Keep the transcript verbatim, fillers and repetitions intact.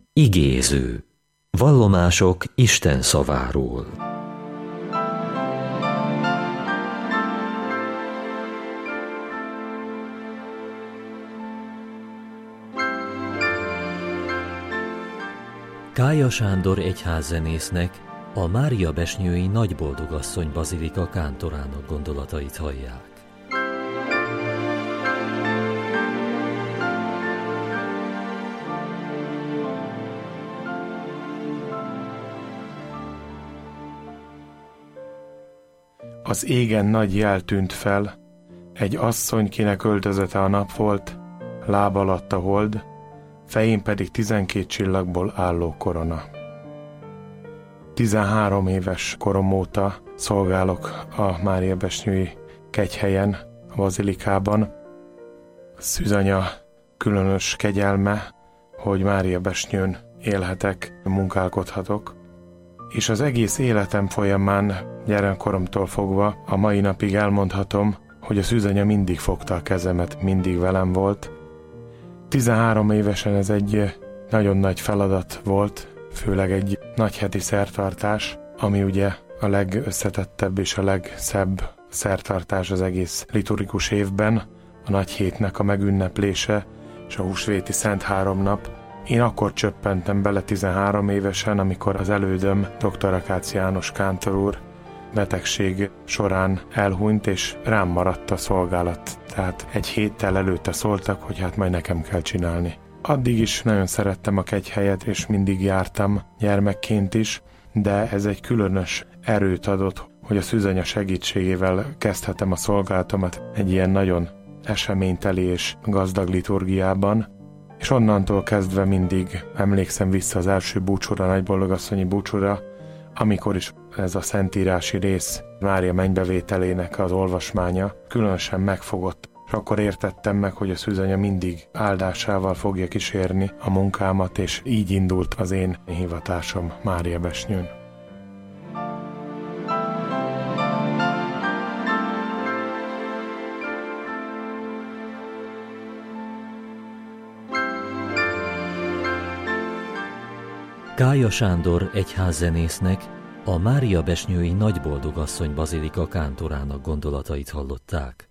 Igéző. Vallomások Isten szaváról. Kálya Sándor egyházzenésznek, a Máriabesnyői Nagyboldogasszony bazilika kántorának gondolatait hallják. Az égen nagy jel tűnt fel, egy asszony, kinek öltözete a nap volt, láb alatt a hold, fején pedig tizenkét csillagból álló korona. Tizenhárom éves korom óta szolgálok a Máriabesnyői kegyhelyen, a bazilikában. A Szűzanya különös kegyelme, hogy Máriabesnyőn élhetek, munkálkodhatok, és az egész életem folyamán, gyerekkoromtól fogva, a mai napig elmondhatom, hogy a Szűzanya mindig fogta a kezemet, mindig velem volt. tizenhárom évesen ez egy nagyon nagy feladat volt, főleg egy nagy heti szertartás, ami ugye a legösszetettebb és a legszebb szertartás az egész liturgikus évben, a nagy hétnek a megünneplése és a húsvéti szent három nap. Én akkor csöppentem bele tizenhárom évesen, amikor az elődöm, dr. Akácz János kántor úr betegség során elhunyt, és rám maradt a szolgálat. Tehát egy héttel előtte szóltak, hogy hát majd nekem kell csinálni. Addig is nagyon szerettem a kegyhelyet, és mindig jártam gyermekként is, de ez egy különös erőt adott, hogy a Szűzanya segítségével kezdhetem a szolgálatomat egy ilyen nagyon eseményteli és gazdag liturgiában, és onnantól kezdve mindig emlékszem vissza az első búcsúra, Nagyboldogasszonyi búcsúra, amikor is ez a szentírási rész, Mária mennybevételének az olvasmánya különösen megfogott, és akkor értettem meg, hogy a Szűzanya mindig áldásával fogja kísérni a munkámat, és így indult az én hivatásom Máriabesnyőn. Kálya Sándor egyházzenésznek, a Máriabesnyői Nagyboldogasszony bazilika kántorának gondolatait hallották.